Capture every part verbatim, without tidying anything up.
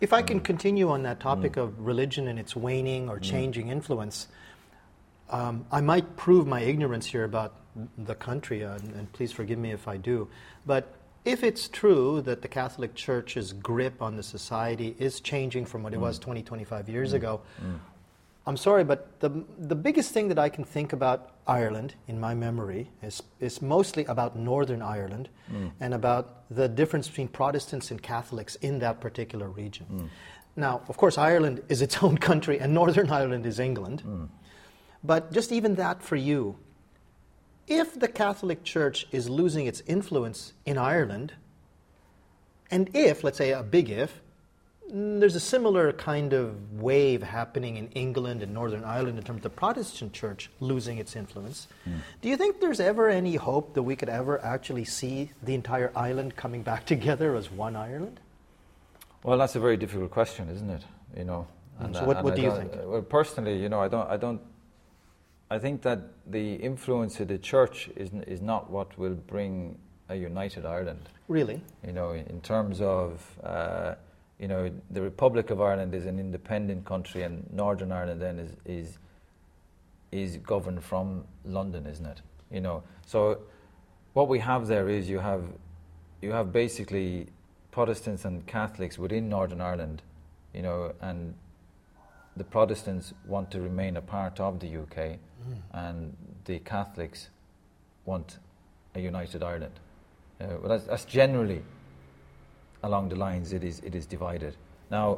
If I can continue on that topic mm. of religion and its waning or changing mm. influence, um, I might prove my ignorance here about the country, uh, and, and please forgive me if I do, but if it's true that the Catholic Church's grip on the society is changing from what it mm. was twenty, twenty-five years mm. ago, mm. I'm sorry, but the the biggest thing that I can think about Ireland in my memory is is mostly about Northern Ireland mm. and about the difference between Protestants and Catholics in that particular region. Mm. Now, of course, Ireland is its own country and Northern Ireland is England. Mm. But just even that for you, if the Catholic Church is losing its influence in Ireland, and if, let's say a big if, there's a similar kind of wave happening in England and Northern Ireland in terms of the Protestant Church losing its influence. Mm. Do you think there's ever any hope that we could ever actually see the entire island coming back together as one Ireland? Well, that's a very difficult question, isn't it? You know. And, so, what, and what do you think? Uh, well, personally, you know, I don't, I don't. I think that the influence of the Church is is not what will bring a united Ireland. Really? You know, in, in terms of. Uh, You know, the Republic of Ireland is an independent country, and Northern Ireland then is is is governed from London, isn't it? You know, so what we have there is you have you have basically Protestants and Catholics within Northern Ireland, you know, and the Protestants want to remain a part of the U K, mm. and the Catholics want a united Ireland. Uh, well, that's, that's generally. Along the lines, it is it is divided. Now,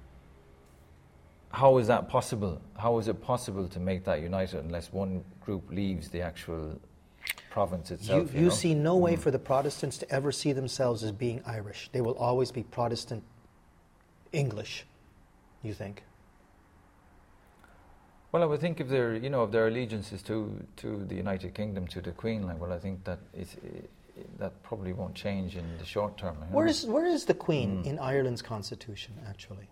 how is that possible? How is it possible to make that united unless one group leaves the actual province itself? You, you, you know? see no way mm. for the Protestants to ever see themselves as being Irish. They will always be Protestant English, you think? Well, I would think if their you know if their allegiance is to to the United Kingdom, to the Queen, like, well, I think that it's. It, that probably won't change in the short term. Where is where is the Queen mm. in Ireland's constitution, actually?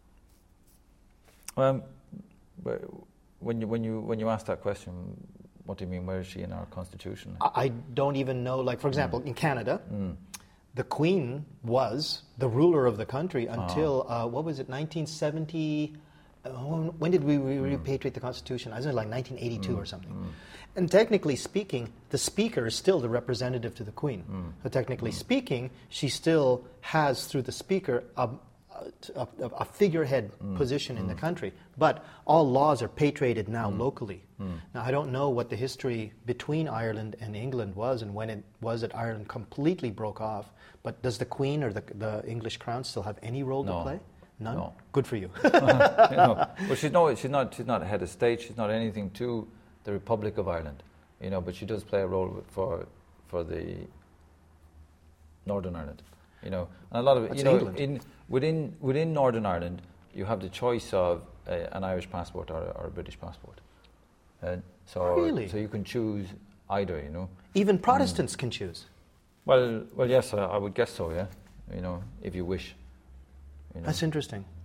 Um, when you when you when you ask that question, what do you mean? Where is she in our constitution? I, I don't even know. Like, for example, mm. in Canada, mm. the Queen was the ruler of the country until oh. uh, what was it, nineteen seventy? Uh, when did we re- mm. repatriate the Constitution? I was like nineteen eighty-two mm. or something. Mm. And technically speaking, the Speaker is still the representative to the Queen. Mm. So technically mm. speaking, she still has, through the Speaker, a, a, a figurehead mm. position mm. in the country. But all laws are patriated now mm. locally. Mm. Now, I don't know what the history between Ireland and England was and when it was that Ireland completely broke off. But does the Queen or the, the English Crown still have any role no. to play? None? No. Good for you. you know, well, she's no, she's not, she's not head of state. She's not anything to the Republic of Ireland, you know. But she does play a role for for the Northern Ireland, you know. And a lot of That's you know England. in within within Northern Ireland, you have the choice of a, an Irish passport or a, or a British passport, and so really? so you can choose either, you know. Even Protestants mm. can choose. Well, well, yes, I, I would guess so. Yeah, you know, if you wish. You know. That's interesting.